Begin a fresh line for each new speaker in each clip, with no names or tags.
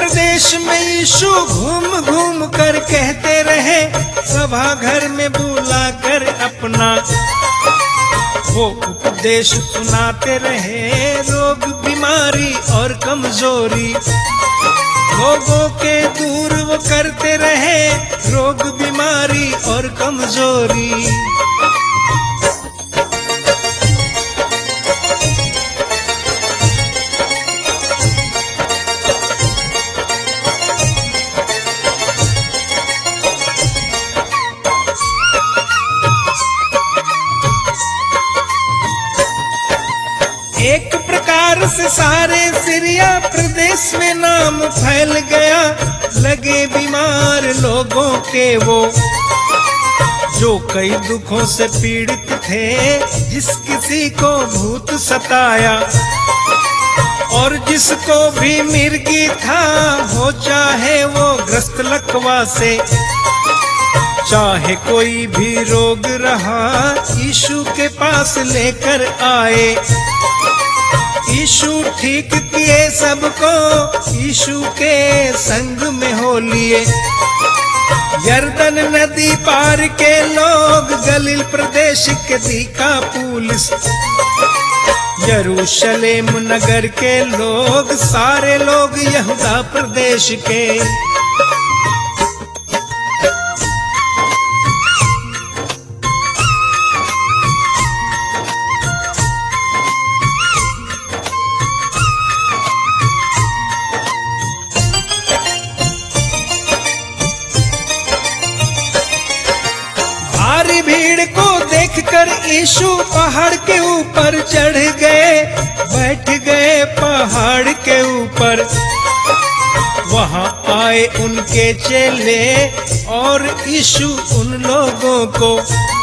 प्रदेश में यीशु घूम घूम कर कहते रहे, सभा घर में बुला कर अपना वो उपदेश सुनाते रहे। रोग बीमारी और कमजोरी लोगों के दूर वो करते रहे, रोग बीमारी और कमजोरी। एक प्रकार से सारे सीरिया प्रदेश में नाम फैल गया। लगे बीमार लोगों के वो जो कई दुखों से पीड़ित थे, जिस किसी को भूत सताया और जिसको भी मिर्गी था हो, चाहे वो ग्रस्त लकवा से, चाहे कोई भी रोग रहा, यीशु के पास लेकर आए। यीशु ठीक किए सबको, यीशु के संग में हो लिए। यरदन नदी पार के लोग, गलील प्रदेश के दिकापुलिस, यरूशलेम नगर के लोग, सारे लोग यहूदा प्रदेश के। भारी भीड़ को देखकर यीशु पहाड़ के ऊपर चढ़ गए, बैठ गए पहाड़ के ऊपर। वहां आए उनके चेले और यीशु उन लोगों को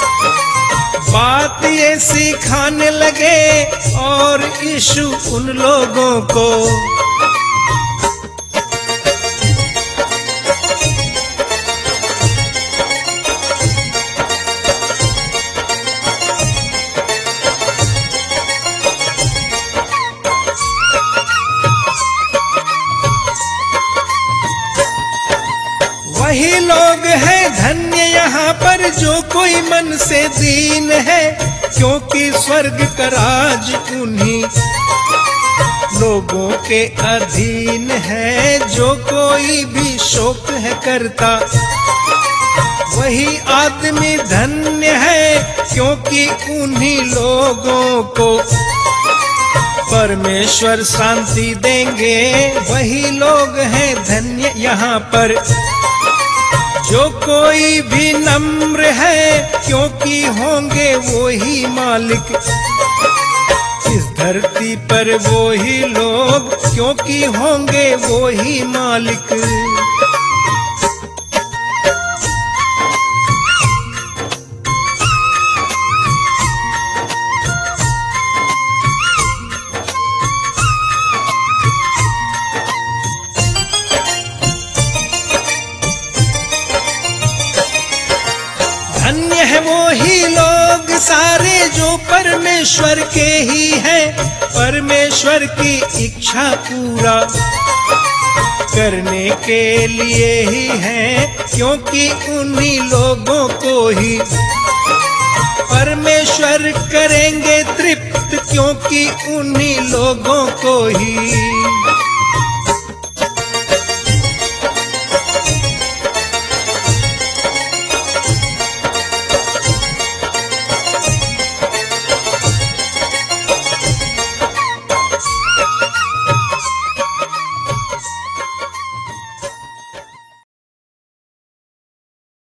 बात ये सिखाने लगे, और यीशु उन लोगों को वही लोग हैं धन्य यहाँ पर जो कोई मन से दीन है, क्योंकि स्वर्ग का राज उन्हीं लोगों के अधीन है। जो कोई भी शोक है करता, वही आदमी धन्य है, क्योंकि उन्हीं लोगों को परमेश्वर शांति देंगे। वही लोग हैं धन्य यहाँ पर जो कोई भी नम्र है, क्योंकि होंगे वो ही मालिक। इस धरती पर वो ही लोग, क्योंकि होंगे वो ही मालिक। धन्य है वो ही लोग सारे जो परमेश्वर के ही हैं, परमेश्वर की इच्छा पूरा करने के लिए ही हैं, क्योंकि उन्हीं लोगों को ही परमेश्वर करेंगे तृप्त, क्योंकि उन्हीं लोगों को ही